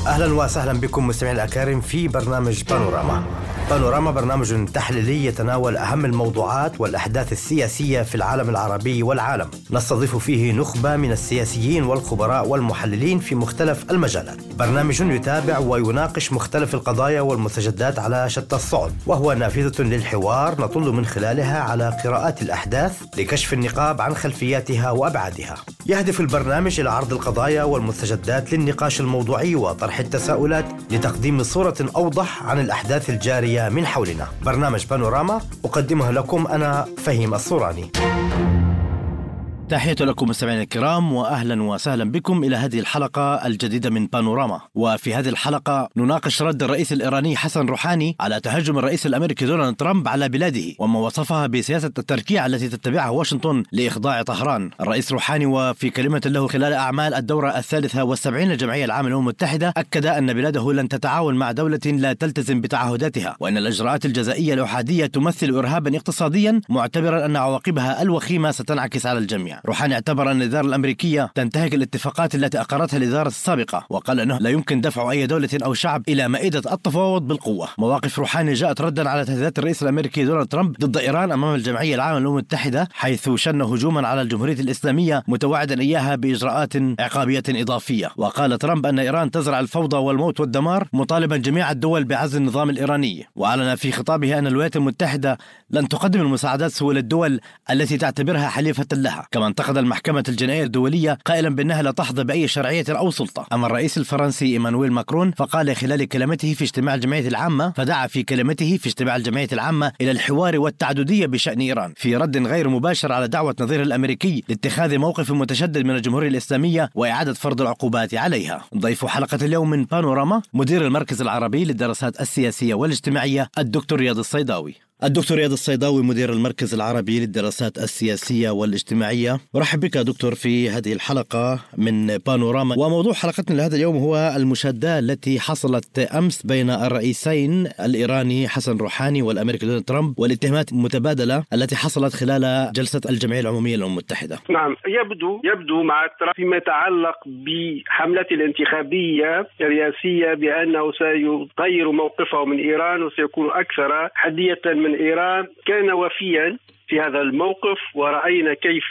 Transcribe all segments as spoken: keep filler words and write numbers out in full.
أهلا وسهلا بكم مستمعين الأكارم في برنامج بانوراما. بانوراما برنامج تحليلي يتناول أهم الموضوعات والأحداث السياسية في العالم العربي والعالم. نستضيف فيه نخبة من السياسيين والخبراء والمحللين في مختلف المجالات. برنامج يتابع ويناقش مختلف القضايا والمستجدات على شتى الصعد، وهو نافذة للحوار نطل من خلالها على قراءات الأحداث لكشف النقاب عن خلفياتها وأبعادها. يهدف البرنامج إلى عرض القضايا والمستجدات للنقاش الموضوعي وطرح التساؤلات لتقديم صورة أوضح عن الأحداث الجارية من حولنا. برنامج بانوراما أقدمه لكم أنا فهيم الصوراني. تحية لكم مستمعينا الكرام، وأهلا وسهلا بكم إلى هذه الحلقة الجديدة من بانوراما. وفي هذه الحلقة نناقش رد الرئيس الإيراني حسن روحاني على تهجم الرئيس الأمريكي دونالد ترامب على بلاده، وما وصفها بسياسة التركيع التي تتبعها واشنطن لإخضاع طهران. الرئيس روحاني وفي كلمة له خلال أعمال الدورة الثالثة والسبعين للجمعية العامة للأمم المتحدة أكد أن بلاده لن تتعاون مع دولة لا تلتزم بتعهداتها، وأن الإجراءات الجزائية الأحادية تمثل إرهابا اقتصاديا، معتبرا أن عواقبها الوخيمة ستنعكس على الجميع. روحاني اعتبر أن الإدارة الأمريكية تنتهك الاتفاقات التي أقرتها الإدارة السابقة، وقال أنه لا يمكن دفع أي دولة أو شعب إلى مائدة التفاوض بالقوة. مواقف روحاني جاءت ردا على تهديدات الرئيس الأمريكي دونالد ترامب ضد إيران أمام الجمعية العامة للأمم المتحدة، حيث شن هجوما على الجمهورية الإسلامية متوعدا إياها بإجراءات عقابية إضافية. وقال ترامب أن إيران تزرع الفوضى والموت والدمار، مطالبا جميع الدول بعزل النظام الإيراني. وأعلن في خطابه أن الولايات المتحدة لن تقدم المساعدات سوى للدول التي تعتبرها حليفة لها. كما انتقد المحكمة الجنائية الدولية قائلا بأنها لا تحظى بأي شرعية أو سلطة. أما الرئيس الفرنسي إيمانويل ماكرون فقال خلال كلمته في اجتماع الجمعية العامة فدعا في كلمته في اجتماع الجمعية العامة إلى الحوار والتعددية بشأن إيران، في رد غير مباشر على دعوة نظيره الأمريكي لاتخاذ موقف متشدد من الجمهورية الإسلامية وإعادة فرض العقوبات عليها. ضيف حلقة اليوم من بانوراما مدير المركز العربي للدراسات السياسية والاجتماعية الدكتور رياض الصيداوي. الدكتور رياض الصيداوي مدير المركز العربي للدراسات السياسية والاجتماعية، ورحب بك دكتور في هذه الحلقة من بانوراما. وموضوع حلقتنا لهذا اليوم هو المشادة التي حصلت أمس بين الرئيسين الإيراني حسن روحاني والأمريكي دونالد ترامب، والاتهامات المتبادلة التي حصلت خلال جلسة الجمعية العمومية للأمم المتحدة. نعم، يبدو يبدو مع ترامب فيما يتعلق بحملته الانتخابية الرئاسية بأنه سيغير موقفه من إيران وسيكون أكثر حدية من إيران. كان وفيا في هذا الموقف، ورأينا كيف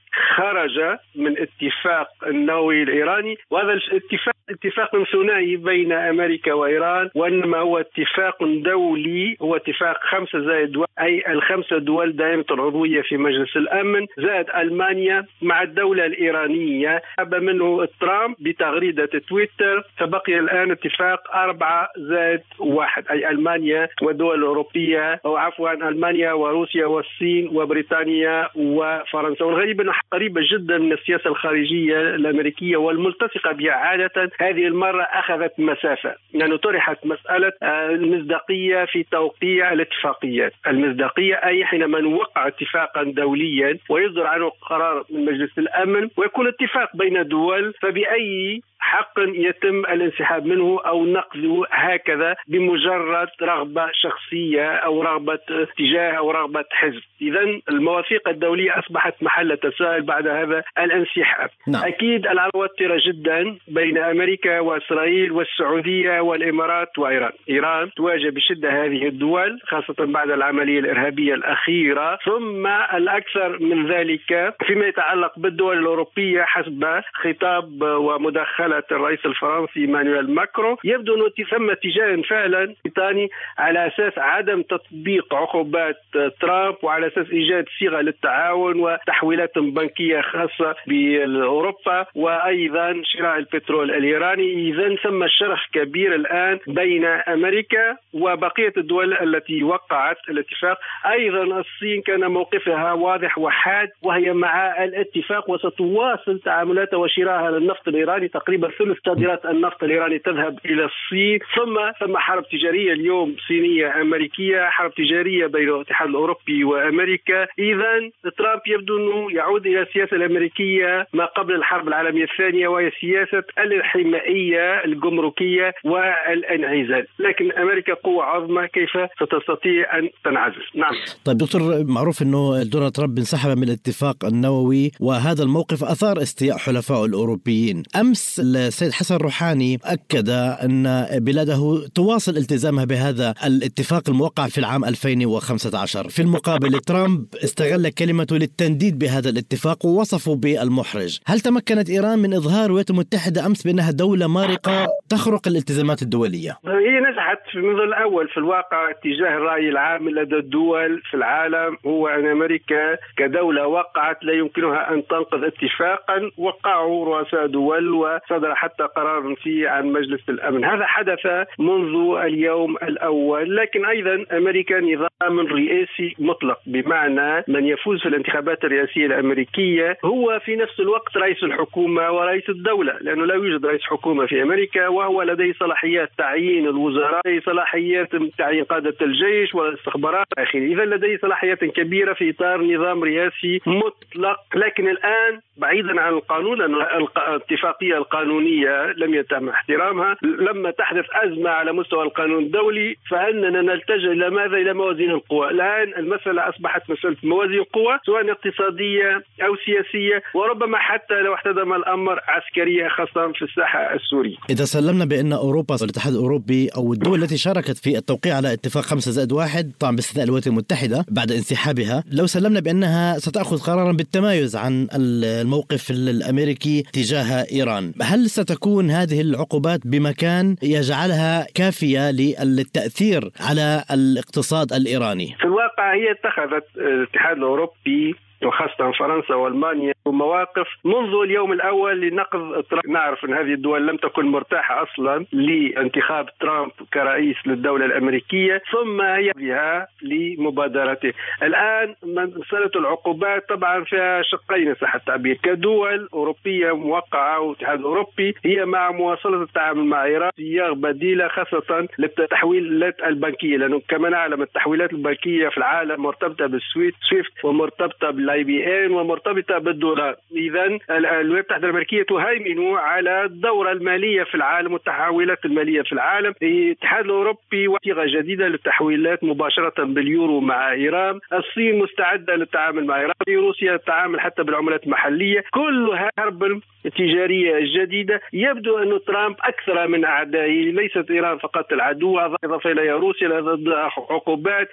خرج من اتفاق النووي الإيراني، وهذا الاتفاق اتفاق ثنائي بين أمريكا وإيران، وإنما هو اتفاق دولي، هو اتفاق خمسة زائد دول، أي الخمسة دول دائمة العضوية في مجلس الأمن زائد ألمانيا مع الدولة الإيرانية. أبى منه ترامب بتغريدة تويتر، فبقي الآن اتفاق أربعة زائد واحد، أي ألمانيا والدول الأوروبية، أو عفوا ألمانيا وروسيا والصين وبريطانيا وفرنسا. والغريب أنه قريبة جدا من السياسة الخارجية الأمريكية والملتصقة بها عادة. هذه المرة أخذت مسافة، لأنه طرحت مسألة المصداقية في توقيع الاتفاقيات. المصداقية أي حينما نوقع اتفاقا دوليا ويصدر عنه قرار من مجلس الأمن ويكون اتفاق بين الدول، فبأي حق يتم الانسحاب منه أو نقضه هكذا بمجرد رغبة شخصية أو رغبة اتجاه أو رغبة حزب. إذن المواثيق الدولية أصبحت محل تساؤل بعد هذا الانسحاب. نعم. أكيد العلاقة متوترة جدا بين أمريكا وإسرائيل والسعودية والإمارات وإيران. إيران تواجه بشدة هذه الدول خاصة بعد العملية الإرهابية الأخيرة، ثم الأكثر من ذلك فيما يتعلق بالدول الأوروبية. حسب خطاب ومداخلة الرئيس الفرنسي إيمانويل ماكرون يبدو أنه ثم اتجاه فعلا بريطاني على أساس عدم تطبيق عقوبات ترامب، وعلى أساس إيجاد صيغة للتعاون وتحويلات بنكية خاصة بأوروبا، وأيضا شراء البترول الإيراني. إذن ثم شرخ كبير الآن بين أمريكا وبقية الدول التي وقعت الاتفاق. أيضا الصين كان موقفها واضح وحاد وهي مع الاتفاق، وستواصل تعاملاتها وشراءها للنفط الإيراني. تقريبا ثلث صادرات النفط الإيراني تذهب إلى الصين. ثم ثم حرب تجارية اليوم صينية أمريكية، حرب تجارية بين الاتحاد الأوروبي وأمريكا. إذن ترامب يبدو أنه يعود إلى السياسة الأمريكية ما قبل الحرب العالمية الثانية، وهي سياسة الحمائية الجمركية والانعزال. لكن أمريكا قوة عظمى، كيف ستستطيع أن تنعزل؟ نعم. طيب دكتور، معروف أنه دونالد ترامب انسحب من الاتفاق النووي، وهذا الموقف أثار استياء حلفائه الأوروبيين. أمس السيد حسن روحاني أكد أن بلاده تواصل التزامها بهذا الاتفاق الموقع في العام ألفين وخمسة عشر. في المقابل ترامب استغل كلمته للتنديد بهذا الاتفاق ووصفه بالمحرج. هل تمكنت إيران من إظهار الولايات المتحدة أمس بأنها دولة مارقة تخرق الالتزامات الدولية؟ هي نجحت في المنذ الأول في الواقع اتجاه الرأي العام لدى الدول في العالم، هو أن أمريكا كدولة وقعت لا يمكنها أن تنقض اتفاقا وقعوا رؤساء دول وصدر حتى قرار فيه عن مجلس الأمن. هذا حدث منذ اليوم الأول. لكن أيضا أمريكا نظام رئاسي مطلق، بمعنى من يفوز في الانتخابات الرئاسية الأمريكية هو في نفس الوقت رئيس الحكومة ورئيس الدولة، لأنه لا يوجد رئيس حكومة في أمريكا، وهو لديه صلاحيات تعيين الوزراء، صلاحيات تعيين قادة الجيش والاستخبارات آخره. إذا لديه صلاحيات كبيرة في إطار نظام رئاسي مطلق. لكن الآن بعيدا عن القانون، لأن الاتفاقية القانونية لم يتم احترامها، لما تحدث أزمة على مستوى القانون الدولي فإننا نلتجئ إلى ماذا؟ إلى موازين القوى. الآن المسألة أصبحت مسألة موازين القوى، سواء اقتصادية أو سياسية، وربما حتى لو احتدم الأمر عسكرية، خاصة في الساحة السورية. إذا سلمنا بأن أوروبا والاتحاد الأوروبي أو الدول التي شاركت في التوقيع على اتفاق خمسة زائد واحد، طبعا باستثناء الولايات المتحدة بعد انسحابها، لو سلمنا بأنها ستأخذ قرارا بالتمايز عن الموقف الأمريكي تجاه إيران، هل ستكون هذه العقوبات بمكان يجعلها كافية للتأثير على الاقتصاد الإيراني؟ في الواقع هي اتخذت الاتحاد الأوروبي وخاصة فرنسا وألمانيا مواقف منذ اليوم الأول لنقض ترامب. نعرف أن هذه الدول لم تكن مرتاحة أصلا لانتخاب ترامب كرئيس للدولة الأمريكية، ثم هي بها لمبادرته. الآن مسألة العقوبات طبعا فيها شقين صح التعبير. كدول أوروبية موقعة والاتحاد الأوروبي هي مع مواصلة التعامل مع إيران صياغ بديلة خاصة للتحويلات البنكية، لأنه كما نعلم التحويلات البنكية في العالم مرتبطة بالسويفت سويفت ومرتبطة بال اي بي ان ومرتبطة بالدولار. إذا الولايات المتحدة الأمريكية تهيمن على الدورة المالية في العالم والتحويلات المالية في العالم. الاتحاد الأوروبي وثيقة جديدة للتحويلات مباشرة باليورو مع إيران. الصين مستعدة للتعامل مع إيران. روسيا تتعامل حتى بالعملات المحلية. كلها حرب تجارية جديدة. يبدو أن ترامب أكثر من أعدائه، ليست إيران فقط العدو، إضافة إلى روسيا عقوبات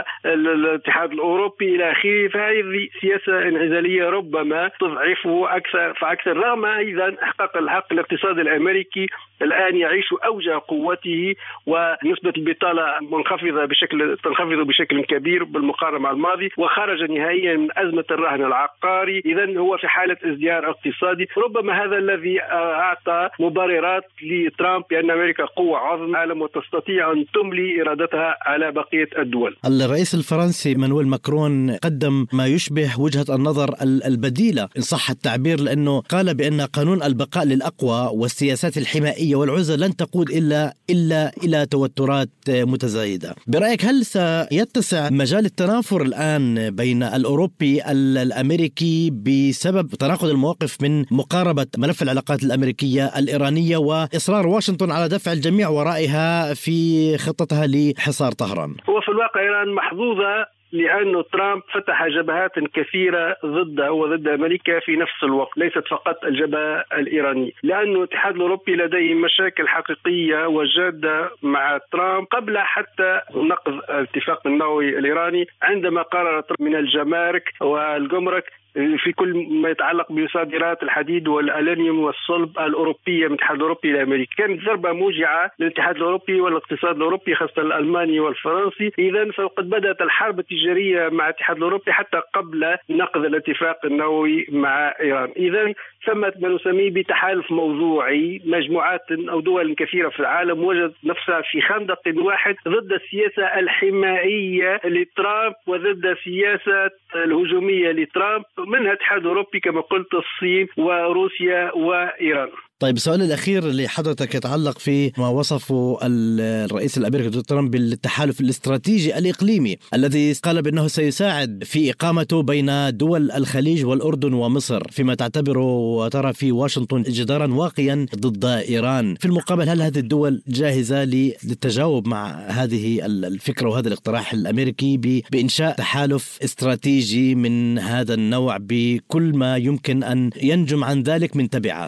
والاتحاد الأوروبي إلى آخره. فهذه سياسة انعزالية ربما تضعفه أكثر فأكثر، رغم أيضا إحقاق الحق الاقتصادي الأمريكي الآن يعيش أوج قوته، ونسبة البطالة منخفضة بشكل تنخفض بشكل كبير بالمقارنة مع الماضي، وخرج نهائيا من أزمة الرهن العقاري. إذن هو في حالة ازدهار اقتصادي. ربما هذا الذي أعطى مبررات لترامب بأن أمريكا قوة عظمى العالم وتستطيع أن تملي إرادتها على بقية الدول. الرئيس الفرنسي مانويل ماكرون قدم ما يشبه وجهة النظر البديلة إن صح التعبير، لأنه قال بأن قانون البقاء للأقوى والسياسات الحمائية والعزلة لن تقود إلا إلا إلى توترات متزايدة. برأيك هل سيتسع مجال التنافر الآن بين الأوروبي الأمريكي بسبب تناقض المواقف من مقاربة ملف العلاقات الأمريكية الإيرانية وإصرار واشنطن على دفع الجميع ورائها في خطتها لحصار طهران؟ هو في الواقع إيران محظوظة لأن ترامب فتح جبهات كثيرة ضده وضد أمريكا في نفس الوقت، ليست فقط الجبهة الإيرانية، لأن الاتحاد الأوروبي لديه مشاكل حقيقية وجادة مع ترامب قبل حتى نقض الاتفاق النووي الإيراني، عندما قرر ترامب من الجمارك والجمرك في كل ما يتعلق بصادرات الحديد والألمنيوم والصلب الأوروبية من الاتحاد الأوروبي إلى أمريكا. كانت ضربة موجعة للاتحاد الأوروبي والاقتصاد الأوروبي خاصة الألماني والفرنسي. إذن فقد بدأت الحرب التجارية مع الاتحاد الأوروبي حتى قبل نقض الاتفاق النووي مع إيران. إذن ثمت ما نسميه بتحالف موضوعي، مجموعات أو دول كثيرة في العالم وجدت نفسها في خندق واحد ضد السياسة الحمائية لترامب وضد السياسة الهجومية لترامب، منها الاتحاد الأوروبي كما قلت الصين وروسيا وإيران. طيب السؤال الأخير لحضرتك يتعلق في ما وصفه الرئيس الأمريكي دونالد ترامب بالتحالف الاستراتيجي الإقليمي الذي قال بأنه سيساعد في إقامته بين دول الخليج والأردن ومصر، فيما تعتبره وترى في واشنطن جدارا واقيا ضد إيران. في المقابل هل هذه الدول جاهزة للتجاوب مع هذه الفكرة وهذا الاقتراح الأمريكي بإنشاء تحالف استراتيجي من هذا النوع بكل ما يمكن أن ينجم عن ذلك من تبعات؟ في الواقع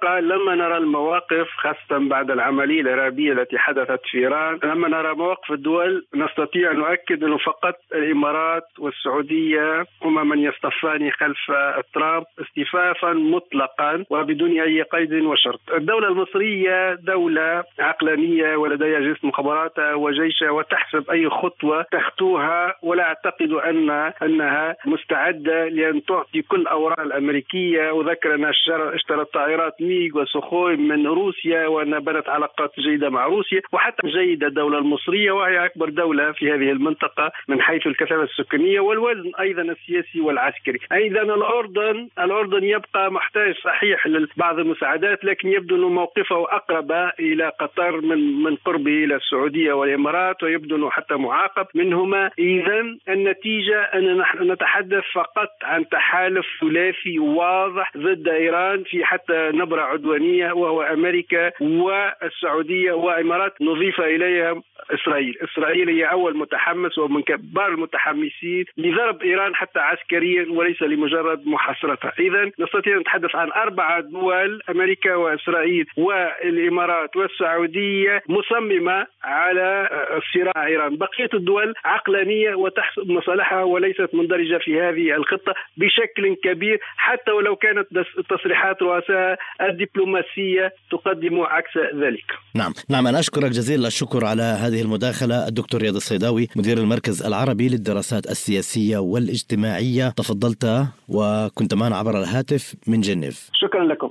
الواقع لما نرى المواقف خاصة بعد العملية الإرهابية التي حدثت في إيران، لما نرى مواقف الدول نستطيع أن نؤكد أنه فقط الإمارات والسعودية هما من يصطفان خلف ترامب اصطفافا مطلقا وبدون أي قيد وشرط. الدولة المصرية دولة عقلانية ولديها جسم مخابراتها وجيشها وتحسب أي خطوة تخطوها، ولا أعتقد أن أنها مستعدة لأن تعطي كل أوراق الأمريكية. وذكر أنها اشترت طائرات ميغ وسخوي من روسيا وأنها بنت علاقات جيدة مع روسيا وحتى جيدة الدولة المصرية، وهي أكبر دولة في هذه المنطقة من حيث الكثافة السكانية والوزن أيضا السياسي والعسكري. أيضا الأردن الأردن يبقى محتاج صحيح لبعض المساعدات، لكن يبدو أنه موقفه أقرب إلى قطر من من قربه إلى السعودية والإمارات، ويبدو أنه حتى معاقب منهما. إذن النتيجة أن نحن نتحدث فقط عن تحالف ثلاثي واضح ضد إيران في حتى نبرة عدوانية، وهو أمريكا والسعودية والإمارات، نضيف إليها إسرائيل. إسرائيل هي أول متحمس ومن كبار المتحمسين لضرب إيران حتى عسكريا وليس لمجرد محاصرتها. إذن نستطيع أن نتحدث عن أربعة دول، أمريكا وإسرائيل والإمارات والسعودية، مصممة على صراع إيران. بقية الدول عقلانية وتحسب مصالحها وليست مندرجة في هذه الخطة بشكل كبير، حتى ولو كانت تصريحات رؤساء الدبلوماسية تقدم عكس ذلك. نعم نعم أنا أشكرك جزيل الشكر على هذه المداخلة الدكتور رياض الصيداوي مدير المركز العربي للدراسات السياسية والاجتماعية، تفضلت وكنت معنا عبر الهاتف من جنيف. شكرا لكم.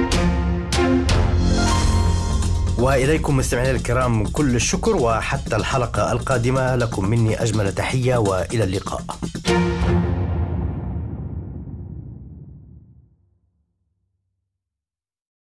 وإليكم مستمعينا الكرام كل الشكر، وحتى الحلقة القادمة لكم مني أجمل تحية وإلى اللقاء.